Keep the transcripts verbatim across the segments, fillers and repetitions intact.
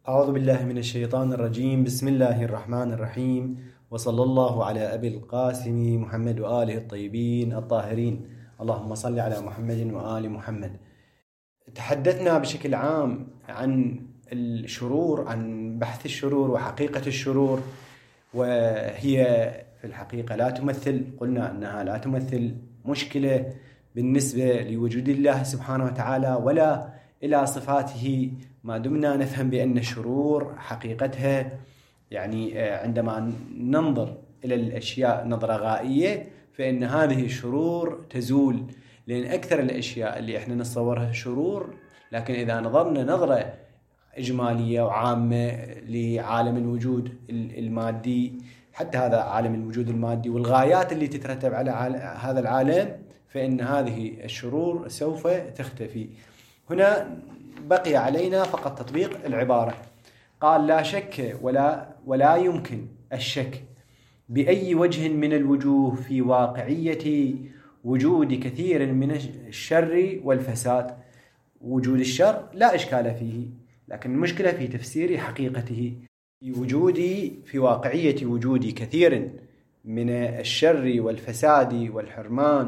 أعوذ بالله من الشيطان الرجيم. بسم الله الرحمن الرحيم، وصلى الله على أبي القاسم محمد وآله الطيبين الطاهرين. اللهم صل على محمد وآل محمد. تحدثنا بشكل عام عن الشرور، عن بحث الشرور وحقيقة الشرور، وهي في الحقيقة لا تمثل، قلنا أنها لا تمثل مشكلة بالنسبة لوجود الله سبحانه وتعالى ولا إلى صفاته، ما دمنا نفهم بأن الشرور حقيقتها يعني عندما ننظر إلى الأشياء نظرة غائية فإن هذه الشرور تزول، لأن أكثر الأشياء اللي إحنا نتصورها شرور، لكن إذا نظرنا نظرة إجمالية وعامة لعالم الوجود المادي، حتى هذا عالم الوجود المادي والغايات اللي تترتب على هذا العالم، فإن هذه الشرور سوف تختفي. هنا بقي علينا فقط تطبيق العبارة. قال: لا شك ولا, ولا يمكن الشك بأي وجه من الوجوه في واقعية وجود كثير من الشر والفساد. وجود الشر لا إشكال فيه، لكن المشكلة في تفسير حقيقته. في وجود في واقعية وجود كثير من الشر والفساد والحرمان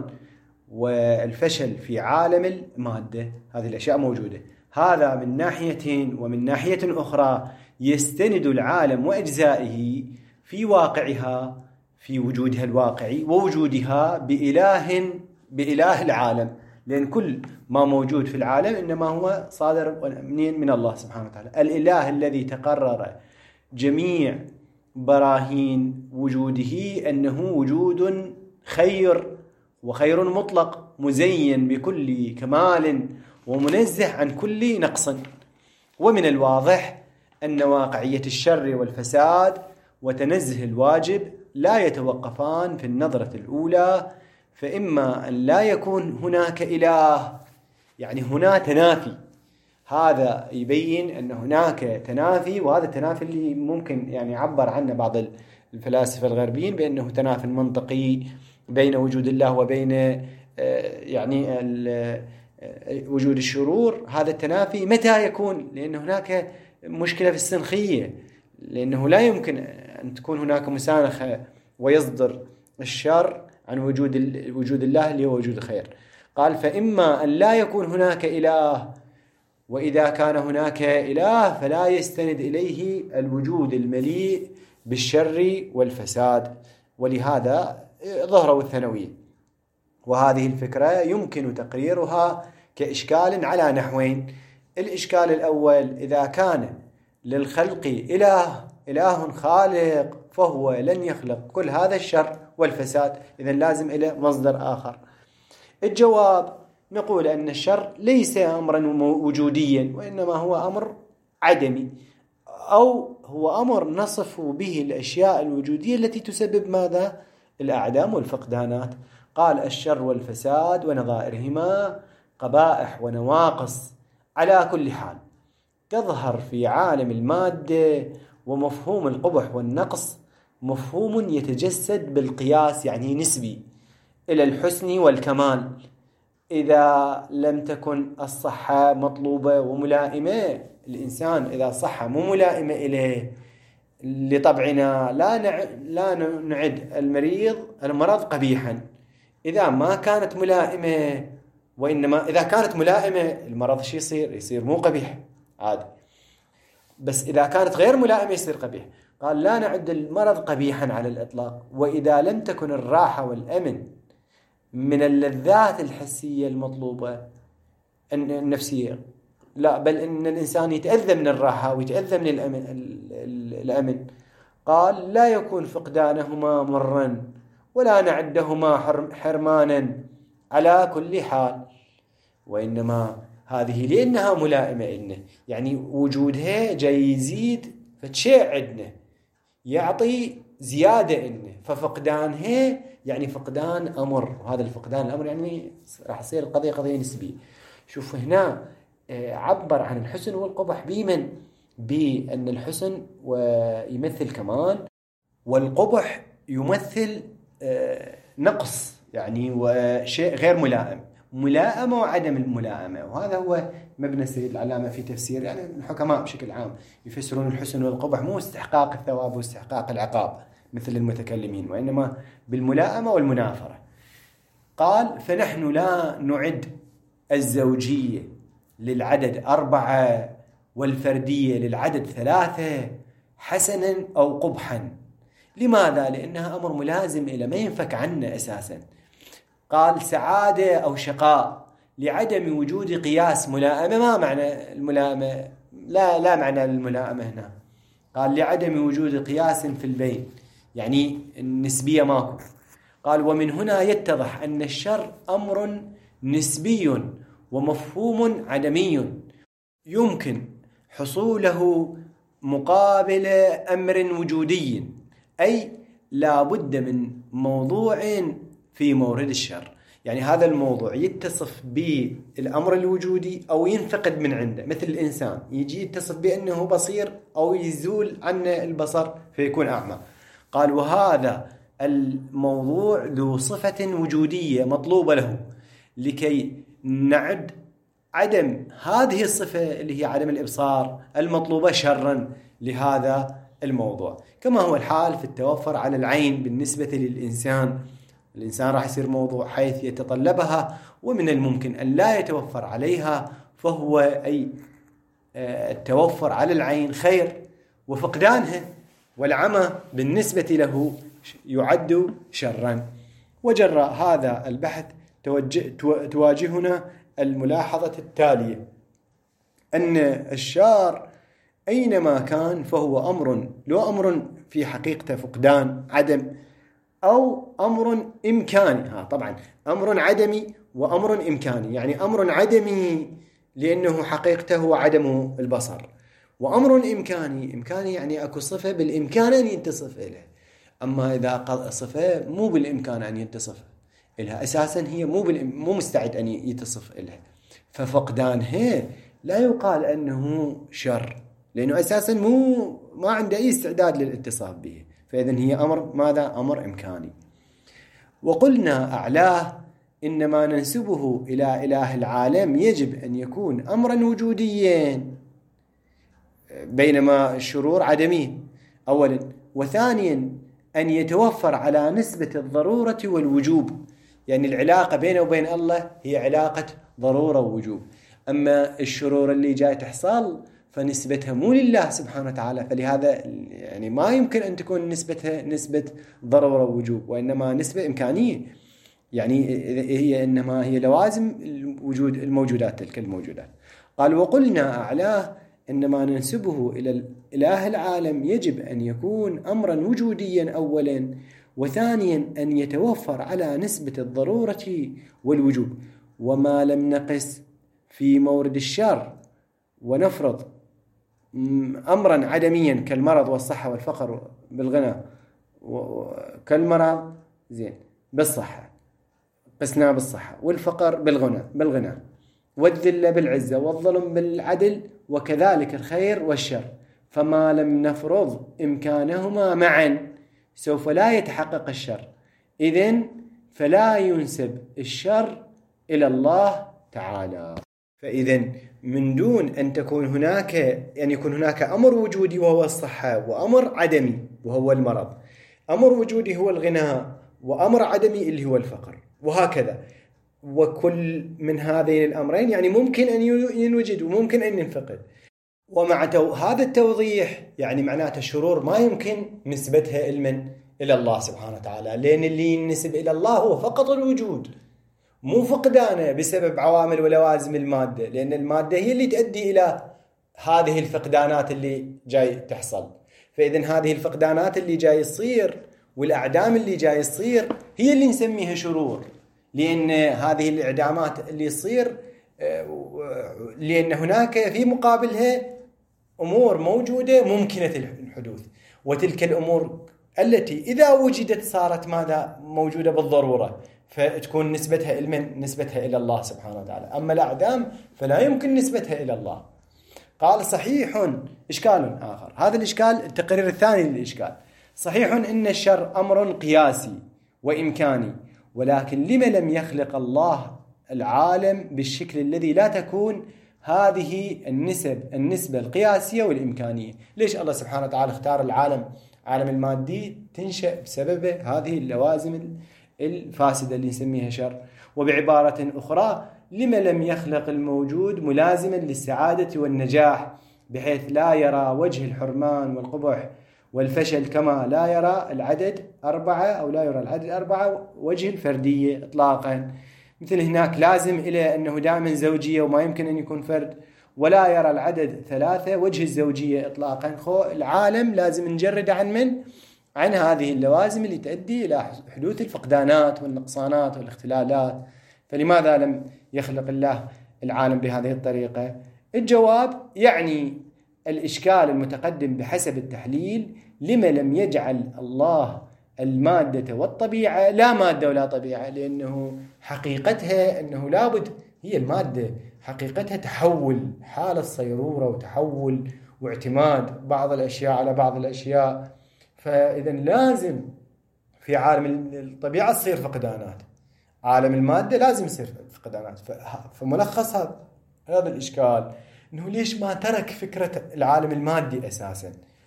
والفشل في عالم المادة، هذه الأشياء موجودة. هذا من ناحية، ومن ناحية أخرى يستند العالم وأجزائه في واقعها، في وجودها الواقعي ووجودها بإله بإله العالم، لأن كل ما موجود في العالم إنما هو صادر من الله سبحانه وتعالى، الإله الذي تقرر جميع براهين وجوده أنه وجود خير وخير مطلق، مزين بكل كمال ومنزه عن كل نقص. ومن الواضح أن واقعية الشر والفساد وتنزه الواجب لا يتوقفان في النظرة الأولى، فإما أن لا يكون هناك إله، يعني هنا تنافي. هذا يبين أن هناك تنافي، وهذا التنافي اللي ممكن يعني يعبر عنه بعض الفلاسفة الغربيين بأنه تنافي منطقي بين وجود الله وبين يعني وجود الشرور. هذا التنافي متى يكون؟ لأن هناك مشكلة في السنخية، لأنه لا يمكن أن تكون هناك مسانخة ويصدر الشر عن وجود وجود الله اللي هو وجود الخير. قال: فإما أن لا يكون هناك إله، وإذا كان هناك إله فلا يستند إليه الوجود المليء بالشر والفساد. ولهذا ظهروا الثانوية. وهذه الفكرة يمكن تقريرها كإشكال على نحوين. الإشكال الأول: إذا كان للخلق إله إله خالق فهو لن يخلق كل هذا الشر والفساد، إذن لازم إلى مصدر آخر. الجواب: نقول أن الشر ليس أمرا وجوديا، وإنما هو أمر عدمي، أو هو أمر نصف به الأشياء الوجودية التي تسبب ماذا؟ الأعدام والفقدانات. قال: الشر والفساد ونظائرهما قبائح ونواقص على كل حال تظهر في عالم المادة، ومفهوم القبح والنقص مفهوم يتجسد بالقياس، يعني نسبي إلى الحسن والكمال. إذا لم تكن الصحة مطلوبة وملائمة، الإنسان إذا صحة مو ملائمة إليه لطبعنا لا نع... لا نعد المريض المرض قبيحا. إذا ما كانت ملائمة، وإنما إذا كانت ملائمة المرض شي يصير يصير مو قبيح عادي، بس إذا كانت غير ملائمة يصير قبيح. قال: لا نعد المرض قبيحا على الإطلاق. وإذا لم تكن الراحة والأمن من اللذات الحسية المطلوبة النفسية، لا بل إن الإنسان يتأذى من الراحة ويتأذى من الأمن, الأمن. قال: لا يكون فقدانهما مرا ولا نعدهما حرمانا على كل حال، وإنما هذه لأنها ملائمة إلنا، يعني وجودها جاي يزيد فتشيء عندنا يعطي زيادة إلنا، ففقدانها يعني فقدان أمر، وهذا الفقدان الأمر يعني راح يصير القضية قضية نسبية. شوف هنا عبر عن الحسن والقبح بمن؟ بأن الحسن ويمثل كمال، والقبح يمثل نقص يعني وشيء غير ملائم. ملائمة وعدم الملائمة. وهذا هو مبنى السيد العلامة في تفسير، يعني الحكماء بشكل عام يفسرون الحسن والقبح مو استحقاق الثواب واستحقاق العقاب مثل المتكلمين، وإنما بالملائمة والمنافرة. قال: فنحن لا نعد الزوجية للعدد أربعة والفردية للعدد ثلاثة حسنا أو قبحا. لماذا؟ لأنها أمر ملازم إلى ما ينفك عنه أساسا. قال: سعادة أو شقاء لعدم وجود قياس ملائمة. ما معنى الملائمة؟ لا لا معنى الملائمة هنا. قال: لعدم وجود قياس في البين، يعني النسبية ماكو. قال: ومن هنا يتضح أن الشر أمر نسبي ومفهوم عدمي يمكن حصوله مقابل أمر وجودي، أي لا بد من موضوع في مورد الشر. يعني هذا الموضوع يتصف بالأمر الوجودي أو ينفقد من عنده، مثل الإنسان يجي يتصف بأنه بصير أو يزول عنه البصر فيكون أعمى. قال: وهذا الموضوع ذو صفة وجودية مطلوبة له لكي نعد عدم هذه الصفة اللي هي عدم الإبصار المطلوبة شرا لهذا الموضوع، كما هو الحال في التوفر على العين بالنسبة للإنسان. الإنسان راح يصير موضوع حيث يتطلبها ومن الممكن أن لا يتوفر عليها، فهو أي التوفر على العين خير، وفقدانها والعمى بالنسبة له يعد شرا. وجراء هذا البحث تواجهنا الملاحظة التالية: أن الشار أينما كان فهو أمر، لو أمر في حقيقته فقدان عدم أو أمر إمكاني. ها طبعا أمر عدمي وأمر إمكاني، يعني أمر عدمي لأنه حقيقته هو عدم البصر، وأمر إمكاني إمكاني يعني أكو صفة بالإمكان أن يتصف إليه. أما إذا صفة مو بالإمكان أن يتصف إلها أساسا، هي مو مو مستعد أن يتصف إلها، ففقدانها لا يقال أنه شر، لأنه أساسا مو ما عنده أي استعداد للاتصاف به، فإذن هي أمر ماذا؟ أمر إمكاني. وقلنا أعلاه إنما ننسبه إلى إله العالم يجب أن يكون أمرا وجوديا، بينما الشرور عدمي أولا، وثانيا أن يتوفر على نسبة الضرورة والوجوب، يعني العلاقة بينه وبين الله هي علاقة ضرورة ووجوب. أما الشرور اللي جاي تحصل فنسبتها مو لله سبحانه وتعالى، فلهذا يعني ما يمكن أن تكون نسبتها نسبة ضرورة ووجوب، وإنما نسبة إمكانية، يعني هي إنما هي لوازم الوجود الموجودات تلك الموجودات. قال: وقلنا أعلاه إنما ننسبه إلى الإله العالم يجب أن يكون أمرا وجوديا أولا، وثانيا أن يتوفر على نسبة الضرورة والوجوب. وما لم نقس في مورد الشر ونفرض أمرا عدميا كالمرض والصحة والفقر بالغنى، كالمرض زين بالصحة قسنا بالصحة، والفقر بالغنى بالغنى، والذلة بالعزة، والظلم بالعدل، وكذلك الخير والشر، فما لم نفرض إمكانهما معا سوف لا يتحقق الشر، إذن فلا ينسب الشر إلى الله تعالى. فإذن من دون أن تكون هناك أن يكون هناك أمر وجودي وهو الصحة، وأمر عدمي وهو المرض، أمر وجودي هو الغناء، وأمر عدمي اللي هو الفقر، وهكذا. وكل من هذين الأمرين يعني ممكن أن ينوجد وممكن أن ينفقد. ومع هذا التوضيح يعني معناته الشرور ما يمكن نسبتها علما إلى الله سبحانه وتعالى، لأن اللي ينسب إلى الله هو فقط الوجود، مو فقدانه بسبب عوامل ولوازم المادة، لأن المادة هي اللي تؤدي إلى هذه الفقدانات اللي جاي تحصل. فإذن هذه الفقدانات اللي جاي تصير والأعدام اللي جاي تصير هي اللي نسميها شرور، لأن هذه الإعدامات اللي تصير لأن هناك في مقابلها أمور موجودة ممكنة الحدوث، وتلك الأمور التي إذا وجدت صارت ماذا؟ موجودة بالضرورة، فتكون نسبتها علما نسبتها إلى الله سبحانه وتعالى. أما الأعدام فلا يمكن نسبتها إلى الله. قال: صحيح، إشكال آخر، هذا الإشكال التقرير الثاني للإشكال: صحيح إن الشر أمر قياسي وإمكاني، ولكن لما لم يخلق الله العالم بالشكل الذي لا تكون هذه النسب النسبة القياسية والإمكانية. ليش الله سبحانه وتعالى اختار العالم عالم المادي؟ تنشأ بسبب هذه اللوازم الفاسدة اللي نسميها شر. وبعبارة أخرى، لما لم يخلق الموجود ملازما للسعادة والنجاح بحيث لا يرى وجه الحرمان والقبح والفشل كما لا يرى العدد أربعة أو لا يرى العدد أربعة وجه الفردية إطلاقا. مثل هناك لازم إلى أنه دائما زوجية وما يمكن أن يكون فرد، ولا يرى العدد ثلاثة وجه الزوجية إطلاقا. خو العالم لازم نجرد عن من؟ عن هذه اللوازم اللي تؤدي إلى حدوث الفقدانات والنقصانات والاختلالات. فلماذا لم يخلق الله العالم بهذه الطريقة؟ الجواب يعني الإشكال المتقدم بحسب التحليل، لما لم يجعل الله المادة والطبيعة لا مادة ولا طبيعة؟ لأنه حقيقتها أنه لابد هي المادة حقيقتها تحول، حالة صيرورة وتحول واعتماد بعض الأشياء على بعض الأشياء. فإذا لازم في عالم الطبيعة تصير فقدانات، عالم المادة لازم يصير فقدانات. فملخص هذا الإشكال أنه ليش ما ترك فكرة العالم المادي أساسا؟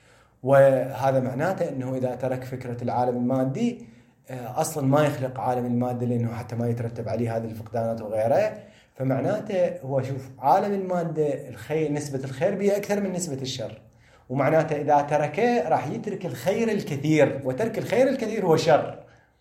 وهذا معناته أنه إذا ترك فكرة العالم المادي أصلا ما يخلق عالم المادة، لأنه حتى ما يترتب عليه هذه الفقدانات وغيرها. فمعناته هو شوف عالم المادة الخير نسبة الخير به أكثر من نسبة الشر، ومعناته إذا تركه راح يترك الخير الكثير، وترك الخير الكثير هو شر.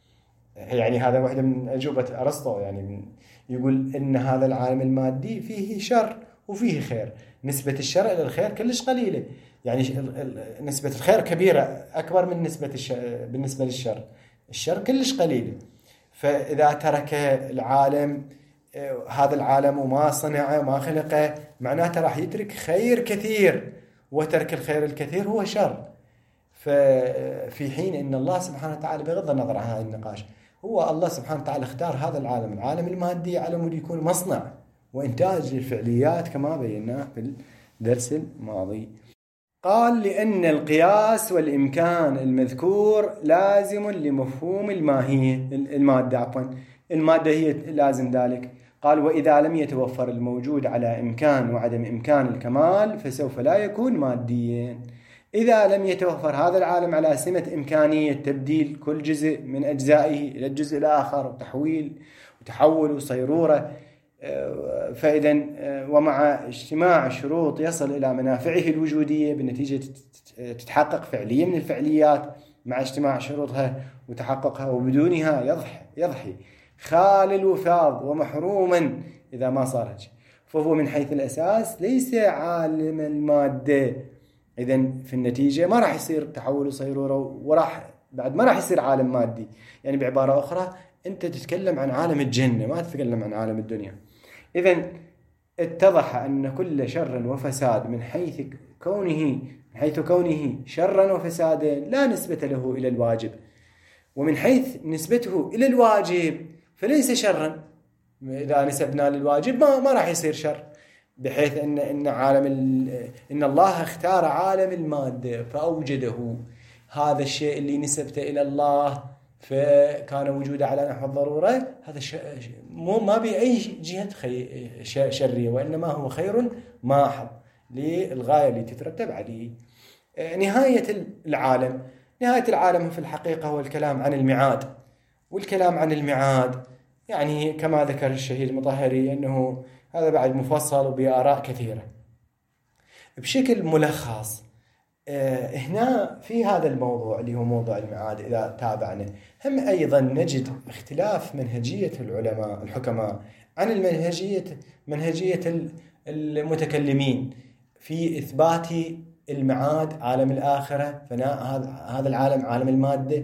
يعني هذا واحدة من أجوبة أرسطو، يعني يقول إن هذا العالم المادي فيه شر وفيه خير، نسبة الشر إلى الخير كلش قليلة، يعني نسبة الخير كبيرة أكبر من نسبة الشر بالنسبة للشر، الشر كلش قليل. فإذا ترك العالم هذا العالم وما صنعه وما خلقه، معناته راح يترك خير كثير، وترك الخير الكثير هو شر. ففي حين أن الله سبحانه وتعالى بغض النظر عن هذا النقاش، هو الله سبحانه وتعالى اختار هذا العالم العالم المادي على مود يكون مصنع وإنتاج للفعليات كما بيناه في الدرس الماضي. قال لأن القياس والإمكان المذكور لازم لمفهوم الماهية المادة عفوا المادة هي لازم ذلك. قال وإذا لم يتوفر الموجود على إمكان وعدم إمكان الكمال فسوف لا يكون ماديا. إذا لم يتوفر هذا العالم على سمة إمكانية تبديل كل جزء من أجزائه إلى الجزء الآخر وتحويل وتحول وصيرورة، فإذا ومع اجتماع الشروط يصل إلى منافعه الوجودية بالنتيجة تتحقق فعلية من الفعليات مع اجتماع شروطها وتحققها، وبدونها يضحي يضحي خال الوفاض ومحروما إذا ما صار هيك. فهو من حيث الأساس ليس عالم المادة، إذن في النتيجة ما راح يصير تحول وصيرورة، وراح بعد ما راح يصير عالم مادي. يعني بعبارة أخرى أنت تتكلم عن عالم الجنة ما تتكلم عن عالم الدنيا. إذن اتضح أن كل شر وفساد من حيث كونه من حيث كونه شرا وفسادا لا نسبة له إلى الواجب، ومن حيث نسبته إلى الواجب فليس شرا. إذا نسبنا للواجب ما ما راح يصير شر، بحيث أن إن عالم إن الله اختار عالم المادة فأوجده، هذا الشيء اللي نسبته إلى الله فكان وجوده على نحو الضرورة، هذا مو ما بأي جهة شرية، وإنما هو خير ماحض للغاية اللي تترتب عليه. نهاية العالم نهاية العالم في الحقيقة هو الكلام عن الميعاد، والكلام عن الميعاد يعني كما ذكر الشهيد المطهري أنه هذا بعد مفصل وبآراء كثيرة. بشكل ملخص هنا في هذا الموضوع اللي هو موضوع الميعاد، إذا تابعنا هم أيضا نجد اختلاف منهجية العلماء الحكماء عن المنهجية منهجية المتكلمين في إثبات الميعاد عالم الآخرة، فناء هذا العالم عالم المادة،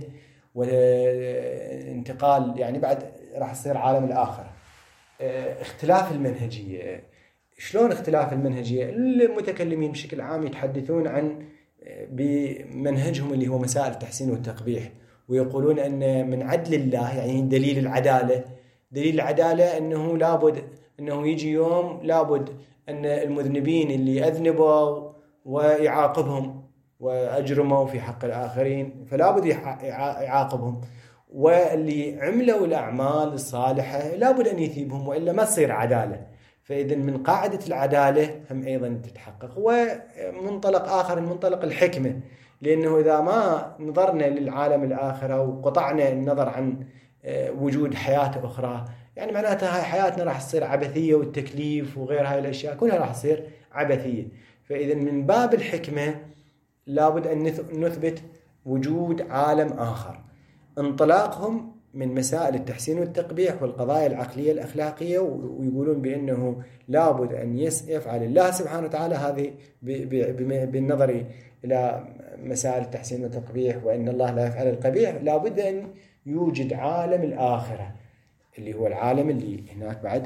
وانتقال يعني بعد راح يصير عالم الآخرة. اختلاف المنهجية، شلون اختلاف المنهجية؟ المتكلمين بشكل عام يتحدثون عن بمنهجهم اللي هو مسائل التحسين والتقبيح، ويقولون أن من عدل الله يعني دليل العدالة دليل العدالة أنه لابد أنه يجي يوم لابد أن المذنبين اللي أذنبوا ويعاقبهم وأجرموا في حق الآخرين فلا بد يعاقبهم، واللي عملوا الأعمال الصالحة لابد أن يثيبهم، وإلا ما تصير عدالة. فإذا من قاعدة العدالة هم أيضا تتحقق. ومنطلق آخر منطلق الحكمة، لأنه إذا ما نظرنا للعالم الآخرة وقطعنا النظر عن وجود حياة أخرى، يعني معناتها هاي حياتنا راح تصير عبثية، والتكليف وغير هاي الأشياء كلها راح تصير عبثية. فإذا من باب الحكمة لابد أن نثبت وجود عالم آخر. انطلاقهم من مسائل التحسين والتقبيح والقضايا العقلية الأخلاقية، ويقولون بأنه لابد أن يفعل الله سبحانه وتعالى هذه بالنظر إلى مسائل التحسين والتقبيح، وأن الله لا يفعل القبيح. لابد أن يوجد عالم الآخرة اللي هو العالم اللي هناك بعد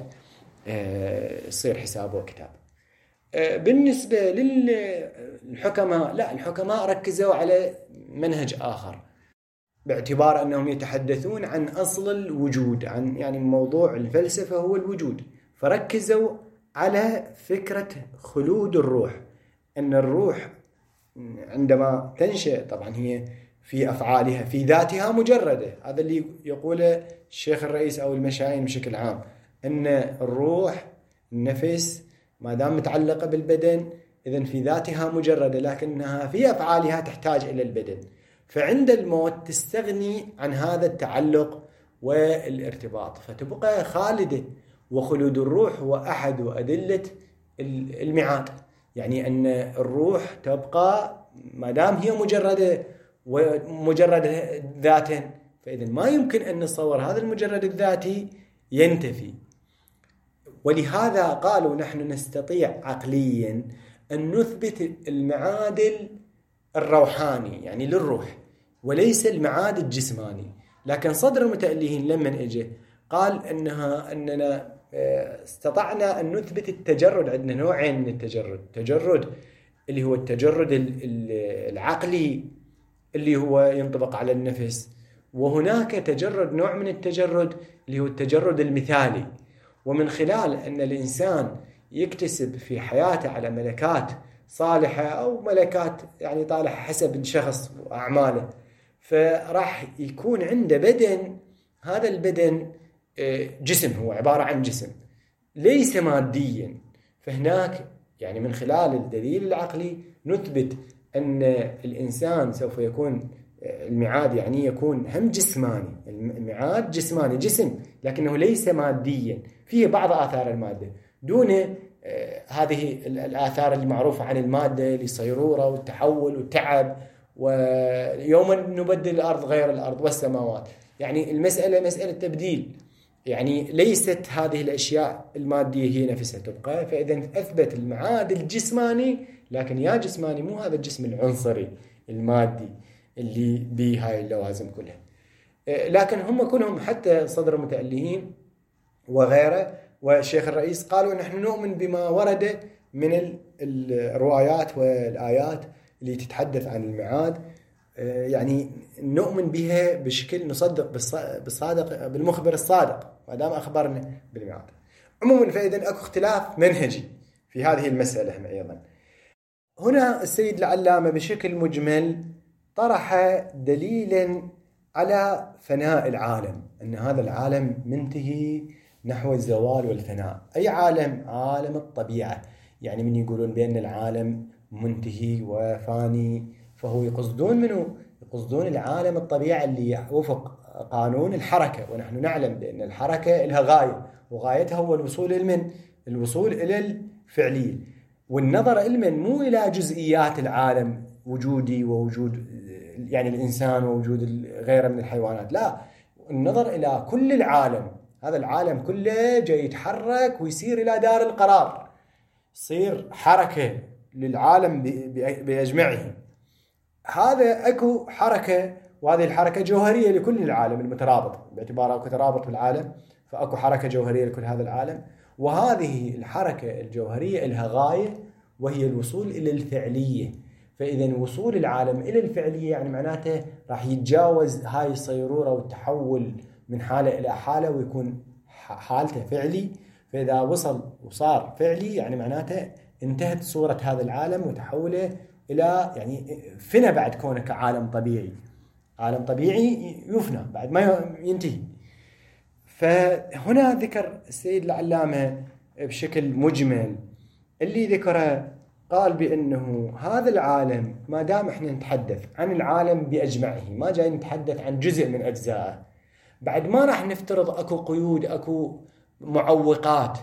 يصير حساب وكتاب. بالنسبة للحكماء، لا، الحكماء ركزوا على منهج آخر، باعتبار أنهم يتحدثون عن أصل الوجود، عن يعني موضوع الفلسفة هو الوجود، فركزوا على فكرة خلود الروح، أن الروح عندما تنشأ طبعا هي في أفعالها في ذاتها مجردة. هذا اللي يقوله الشيخ الرئيس أو المشايخ بشكل عام، أن الروح النفس ما دام متعلقة بالبدن إذن في ذاتها مجردة، لكنها في أفعالها تحتاج إلى البدن. فعند الموت تستغني عن هذا التعلق والارتباط فتبقى خالدة. وخلود الروح هو أحد أدلة الميعاد، يعني أن الروح تبقى ما دام هي مجردة ومجرد ذاتا، فإذن ما يمكن أن نتصور هذا المجرد الذاتي ينتفي. ولهذا قالوا نحن نستطيع عقليا أن نثبت المعادل الروحاني يعني للروح، وليس المعاد الجسماني. لكن صدر المتألهين لما اجى قال انها اننا استطعنا ان نثبت التجرد. عندنا نوعين من التجرد، تجرد اللي هو التجرد العقلي اللي هو ينطبق على النفس، وهناك تجرد نوع من التجرد اللي هو التجرد المثالي. ومن خلال ان الانسان يكتسب في حياته على ملكات صالحة أو ملكات يعني طالحة حسب الشخص وأعماله، فراح يكون عنده بدن. هذا البدن جسم، هو عبارة عن جسم ليس ماديا. فهناك يعني من خلال الدليل العقلي نثبت أن الإنسان سوف يكون الميعاد يعني يكون هم جسماني. الميعاد جسماني، جسم لكنه ليس ماديا، فيه بعض آثار المادة دون هذه الآثار المعروفة عن المادة للصيرورة والتحول والتعب، ويوما نبدل الأرض غير الأرض والسماوات. يعني المسألة مسألة تبديل، يعني ليست هذه الأشياء المادية هي نفسها تبقى. فإذا أثبت المعاد الجسماني، لكن يا جسماني مو هذا الجسم العنصري المادي اللي به هاي اللوازم كلها. لكن هم كلهم حتى صدر المتألهين وغيره والشيخ الرئيس قالوا نحن نؤمن بما ورد من الروايات والآيات اللي تتحدث عن الميعاد، يعني نؤمن بها بشكل نصدق بالصادق بالمخبر الصادق ما دام أخبرنا بالميعاد. عموما فإذا أكو اختلاف منهجي في هذه المسألة. هم أيضا هنا السيد العلامة بشكل مجمل طرح دليلا على فناء العالم، أن هذا العالم منتهي نحو الزوال والفناء. أي عالم؟ عالم الطبيعة. يعني من يقولون بأن العالم منتهي وفاني فهو يقصدون منه يقصدون العالم الطبيعة اللي وفق قانون الحركة، ونحن نعلم بأن الحركة لها غاية، وغايتها هو الوصول إلى الوصول إلى الفعلية، والنظر إلى مو إلى جزئيات العالم وجودي ووجود يعني الإنسان ووجود غيره من الحيوانات، لا، النظر إلى كل العالم. هذا العالم كله جاي يتحرك ويصير إلى دار القرار، يصير حركة للعالم بأجمعه. هذا أكو حركة، وهذه الحركة جوهرية لكل العالم المترابط، باعتباره أكو ترابط في العالم فأكو حركة جوهرية لكل هذا العالم. وهذه الحركة الجوهرية لها غاية وهي الوصول إلى الفعلية. فإذا وصول العالم إلى الفعلية يعني معناته راح يتجاوز هاي الصيرورة والتحول من حالة إلى حالة ويكون حالته فعلي. فإذا وصل وصار فعلي يعني معناته انتهت صورة هذا العالم وتحوله إلى يعني فنى بعد كونه كعالم طبيعي. عالم طبيعي يفنى بعد ما ينتهي. فهنا ذكر السيد العلامة بشكل مجمل اللي ذكره، قال بأنه هذا العالم ما دام احنا نتحدث عن العالم بأجمعه، ما جاي نتحدث عن جزء من أجزائه، بعد ما راح نفترض أكو قيود، أكو معوقات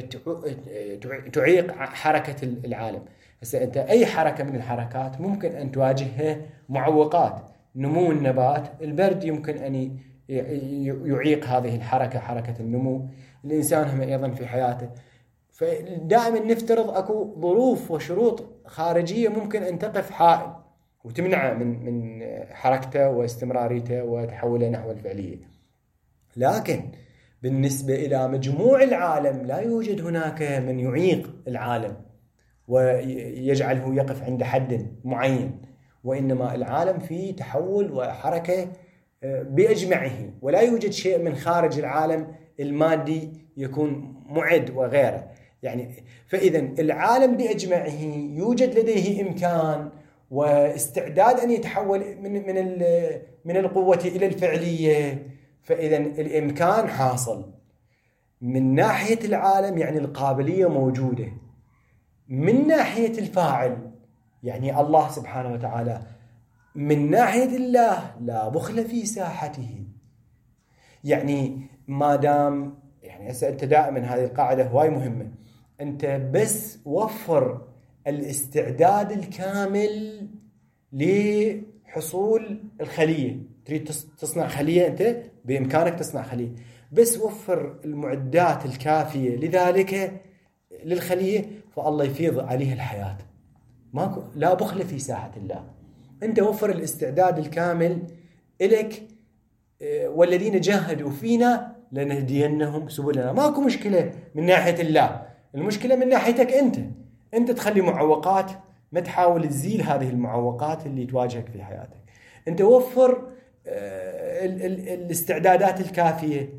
تعيق حركة العالم. هسه أنت أي حركة من الحركات ممكن أن تواجهها معوقات. نمو النبات، البرد يمكن أن يعيق هذه الحركة، حركة النمو. الإنسان هم أيضا في حياته، فدائما نفترض أكو ظروف وشروط خارجية ممكن أن تقف حائل وتمنعه من من حركته واستمراريته وتحوله نحو الفعلية. لكن بالنسبة إلى مجموع العالم لا يوجد هناك من يعيق العالم ويجعله يقف عند حد معين، وإنما العالم فيه تحول وحركة بأجمعه، ولا يوجد شيء من خارج العالم المادي يكون معد وغيره. يعني فإذا العالم بأجمعه يوجد لديه إمكان واستعداد أن يتحول من من من القوة إلى الفعلية. فإذا الإمكان حاصل من ناحية العالم، يعني القابلية موجودة. من ناحية الفاعل يعني الله سبحانه وتعالى، من ناحية الله لا بخل في ساحته. يعني ما دام يعني هسه أنت دائما هذه القاعدة هواي مهمة، أنت بس وفر الاستعداد الكامل لحصول الخلية. تريد تصنع خلية، أنت بإمكانك تصنع خلية، بس وفر المعدات الكافية لذلك للخلية، فالله يفيض عليها الحياة. ماكو لا بخل في ساحة الله. أنت وفر الاستعداد الكامل إليك، والذين جاهدوا فينا لنهدينهم سبلنا. ماكو مشكلة من ناحية الله، المشكلة من ناحيتك أنت. أنت تخلي معوقات، ما تحاول تزيل هذه المعوقات اللي تواجهك في حياتك. أنت وفر الاستعدادات الكافية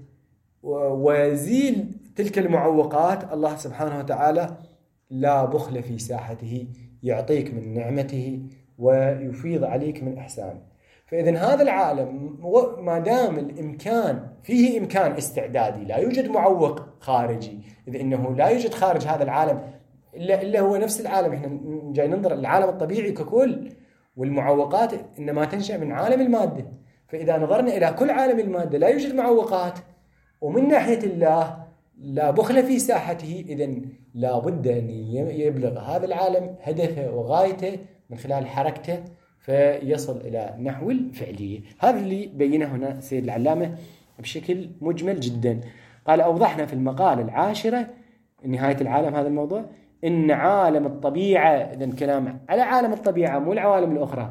وزيل تلك المعوقات. الله سبحانه وتعالى لا بخل في ساحته، يعطيك من نعمته ويفيض عليك من إحسانه. فإذا هذا العالم ما دام الإمكان فيه إمكان استعدادي، لا يوجد معوق خارجي، إذ إنه لا يوجد خارج هذا العالم إلا إلا هو نفس العالم. إحنا جاي ننظر العالم الطبيعي ككل، والمعوقات إنما تنشأ من عالم المادة. فإذا نظرنا إلى كل عالم المادة لا يوجد معوقات، ومن ناحية الله لا بخل في ساحته، إذن لا بد أن يبلغ هذا العالم هدفه وغايته من خلال حركته فيصل إلى نحو الفعلية. هذا اللي بينه هنا سيد العلامة بشكل مجمل جدا. قال: أوضحنا في المقالة العاشرة نهاية العالم هذا الموضوع إن عالم الطبيعة، إذن كلام على عالم الطبيعة مو العوالم الأخرى،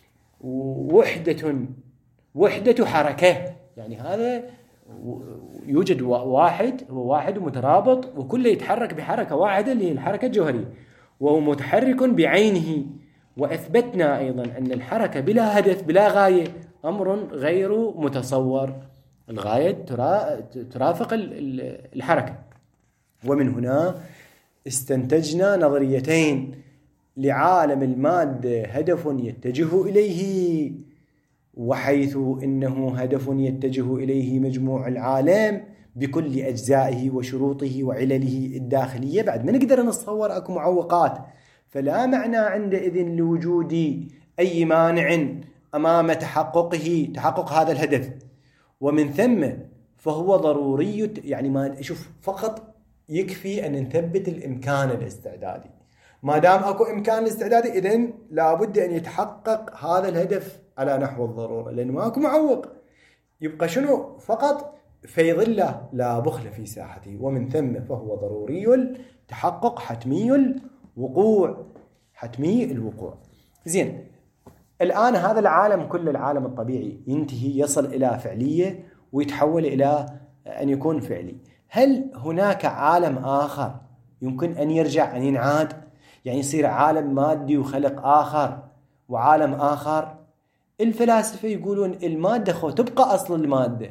وحدة وحدة حركة. يعني هذا يوجد واحد، هو واحد ومترابط وكله يتحرك بحركة واحدة اللي هي الحركة الجوهرية، وهو متحرك بعينه. وأثبتنا أيضا أن الحركة بلا هدف بلا غاية أمر غير متصور. الغاية ترافق الحركة. ومن هنا استنتجنا نظريتين لعالم المادة: هدف يتجه إليه، وحيث إنه هدف يتجه إليه مجموع العالم بكل أجزائه وشروطه وعلله الداخلية. بعد ما نقدر نتصور أكو معوقات، فلا معنى عندئذ لوجود أي مانع أمام تحققه، تحقق هذا الهدف. ومن ثم فهو ضروري. يعني ما شوف، فقط يكفي أن نثبت الإمكان الاستعدادي. ما دام أكو إمكان الاستعدادي، إذن لابد أن يتحقق هذا الهدف على نحو الضرورة، لأنه ما أكو معوق. يبقى شنو؟ فقط فيض الله لا بخل في ساحته. ومن ثم فهو ضروري التحقق، حتمي الوقوع، حتمي الوقوع. زين، الآن هذا العالم كل العالم الطبيعي ينتهي، يصل إلى فعلية ويتحول إلى أن يكون فعلي. هل هناك عالم آخر يمكن أن يرجع، أن ينعاد، يعني يصير عالم مادي وخلق آخر وعالم آخر؟ الفلاسفة يقولون المادة خو تبقى أصل المادة،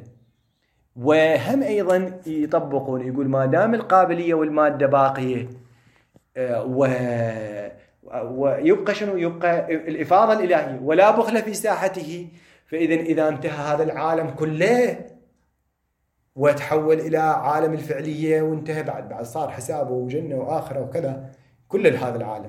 وهم أيضا يطبقون يقول ما دام القابلية والمادة باقية و... ويبقى شنو؟ يبقى الإفاضة الإلهية ولا بخل في ساحته. فإذا إذا انتهى هذا العالم كله وتحول إلى عالم الفعلية وانتهى بعد بعد صار حسابه وجنة وآخرة وكذا كل هذا العالم،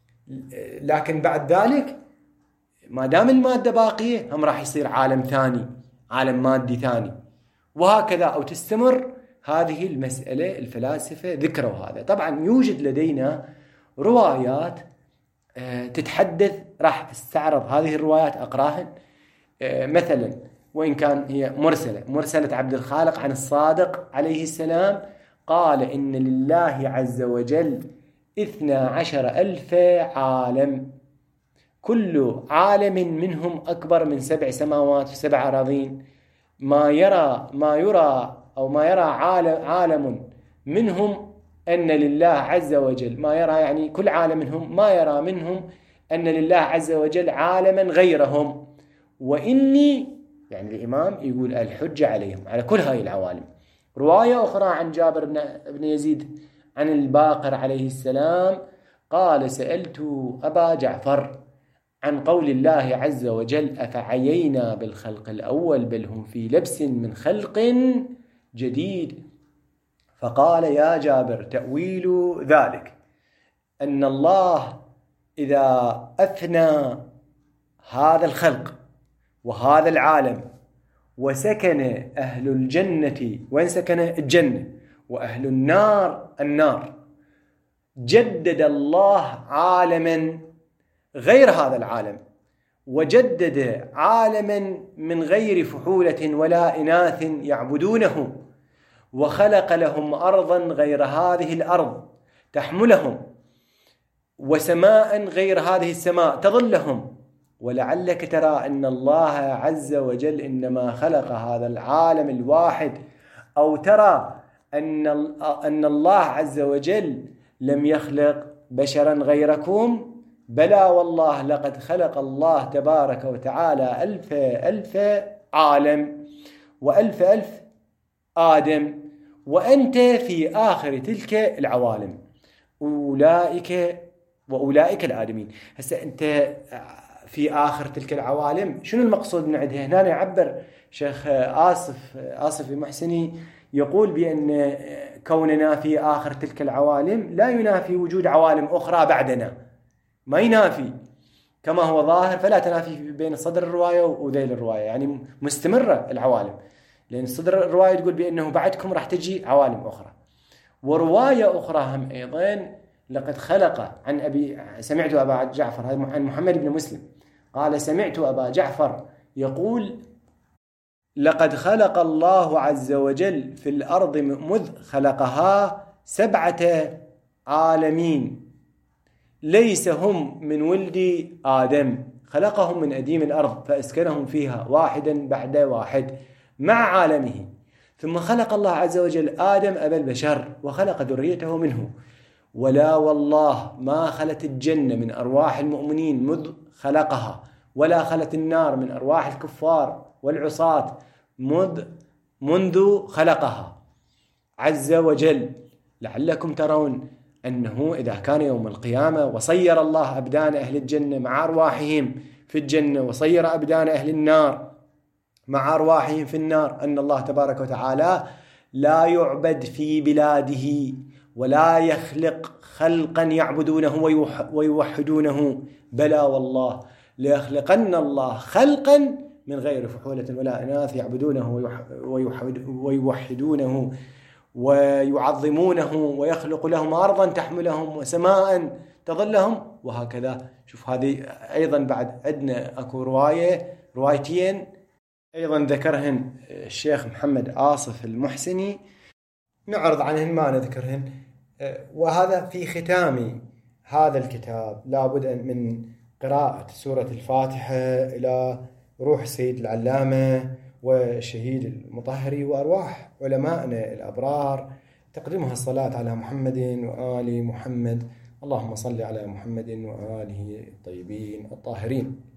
لكن بعد ذلك ما دام المادة باقية هم راح يصير عالم ثاني، عالم مادي ثاني، وهكذا أو تستمر هذه المسألة. الفلاسفة ذكروا هذا. طبعا يوجد لدينا روايات تتحدث، راح استعرض هذه الروايات أقراهن. مثلا وإن كان هي مرسلة، مرسلة عبد الخالق عن الصادق عليه السلام قال إن لله عز وجل اثنا عشر ألف عالم، كل عالم منهم أكبر من سبع سماوات وسبع أراضين، ما يرى ما يرى أو ما يرى عالم, عالم منهم أن لله عز وجل، ما يرى يعني كل عالم منهم ما يرى منهم أن لله عز وجل عالما غيرهم، وإني يعني الإمام يقول الحجة عليهم على كل هاي العوالم. رواية أخرى عن جابر بن يزيد عن الباقر عليه السلام قال سألت أبا جعفر عن قول الله عز وجل أفعيينا بالخلق الأول بل هم في لبس من خلق جديد، فقال يا جابر تأويل ذلك أن الله إذا أثنى هذا الخلق وهذا العالم وسكن أهل الجنة وإن سكن الجنة وأهل النار النار، جدد الله عالما غير هذا العالم، وجدد عالما من غير فحولة ولا إناث يعبدونه، وخلق لهم أرضا غير هذه الأرض تحملهم، وسماء غير هذه السماء تظلهم. ولعلك ترى أن الله عز وجل إنما خلق هذا العالم الواحد، أو ترى أن أن الله عز وجل لم يخلق بشرا غيركم، بلى والله لقد خلق الله تبارك وتعالى ألف ألف عالم وألف ألف آدم، وأنت في آخر تلك العوالم، أولئك وأولئك الآدمين. هسه أنت في آخر تلك العوالم، شنو المقصود من عندها؟ هنا يعبر شيخ آصف آصف المحسني يقول بأن كوننا في آخر تلك العوالم لا ينافي وجود عوالم أخرى بعدنا، ما ينافي، كما هو ظاهر فلا تنافي بين صدر الرواية وذيل الرواية، يعني مستمرة العوالم، لأن صدر الرواية تقول بأنه بعدكم راح تجي عوالم أخرى. ورواية أخرى هم أيضا لقد خلق عن أبي سمعت أبا جعفر عن محمد بن مسلم قال سمعت أبا جعفر يقول لقد خلق الله عز وجل في الأرض مذ خلقها سبعة عالمين ليس هم من ولد آدم، خلقهم من أديم الأرض فأسكنهم فيها واحدا بعد واحد مع عالمه، ثم خلق الله عز وجل آدم أبا البشر وخلق ذريته منه. ولا والله ما خلت الجنة من أرواح المؤمنين مذ خلقها، ولا خلت النار من أرواح الكفار والعصاة مذ منذ خلقها عز وجل. لعلكم ترون أنه إذا كان يوم القيامة وصير الله أبدان أهل الجنة مع أرواحهم في الجنة وصير أبدان أهل النار مع أرواحهم في النار، أن الله تبارك وتعالى لا يعبد في بلاده ولا يخلق خلقا يعبدونه ويوحدونه، بلى والله ليخلقن الله خلقا من غير فحولة ولا إناث يعبدونه ويوحدونه ويعظمونه، ويخلق لهم أرضا تحملهم وسماء تظلهم، وهكذا. شوف هذه أيضا بعد عندنا أكو رواية روايتين أيضا ذكرهن الشيخ محمد آصف المحسني، نعرض عنهن ما نذكرهن. وهذا في ختام هذا الكتاب لابد من قراءة سورة الفاتحة إلى روح السيد العلامة والشهيد المطهري وأرواح علمائنا الأبرار، تقديمها الصلاة على محمد وآل محمد. اللهم صل على محمد وآله الطيبين الطاهرين.